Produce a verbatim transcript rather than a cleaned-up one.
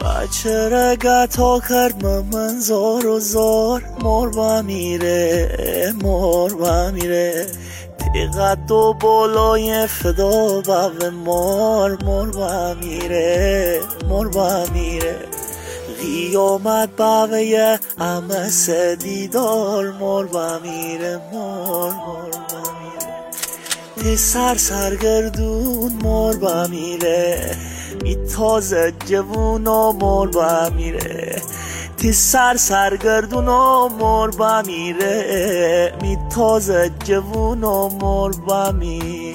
بچه رگتا کرد من زار و زار مر با میره مر با میره تیقت و بالای فدا باب مر مر با میره مر با میره قیامت باویه همه سدیدار مر با میره مر مر با میره تی سر سرگردون مر با میره می تازه جوون و مر با میره تی سر سرگردون و مر با میره می تازه جوون و مر با میره